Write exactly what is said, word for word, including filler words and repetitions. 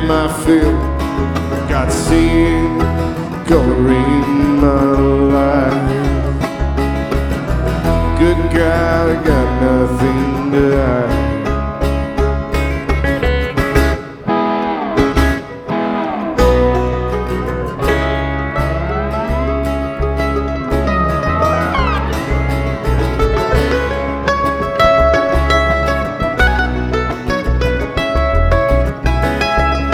my fill. Got sin coloring my life. Good God, I got nothing to hide.